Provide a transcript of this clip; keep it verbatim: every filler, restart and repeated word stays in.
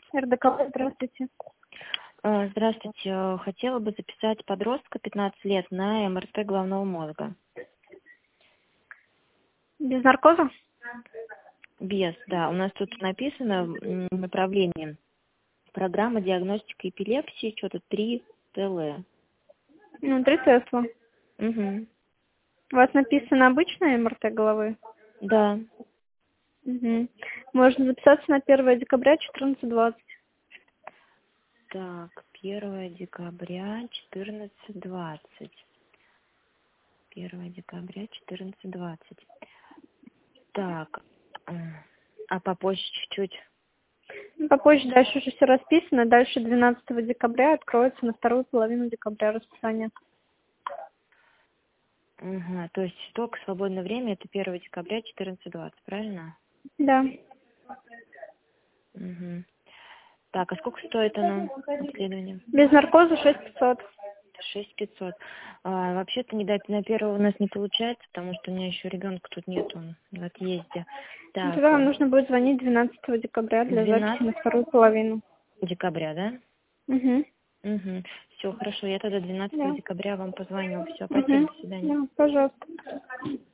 эр дэ ка, здравствуйте. А, Здравствуйте. Э, Хотела бы записать подростка пятнадцати лет на эм эр тэ головного мозга. Без наркоза? Без, да. У нас тут написано м, направление. Программа диагностики эпилепсии, что-то три тэ эл. Ну, три тесла. Угу. У вас написано обычная эм эр тэ головы? Да. Угу. Можно записаться на первое декабря четырнадцать двадцать. Так, первое декабря, четырнадцать двадцать. Первое декабря, четырнадцать двадцать. Так, э, а попозже чуть-чуть. Ну, попозже дальше уже все расписано. Дальше двенадцатого декабря откроется на вторую половину декабря расписание. Ага, то есть только свободное время это первое декабря, четырнадцать двадцать, правильно? Да. Угу. Так, а сколько стоит оно, обследование? Без наркоза шесть пятьсот. Шесть пятьсот. А, вообще-то не дать на первого у нас не получается, потому что у меня еще ребенка тут нет, он в отъезде. Ну, тогда Так, вам нужно будет звонить двенадцатого декабря для записи на двенадцатого вторую половину. декабря, да? Угу. Угу. Все, хорошо, я тогда двенадцатого Да. декабря вам позвоню. Все, спасибо, Угу. до свидания. Да, пожалуйста.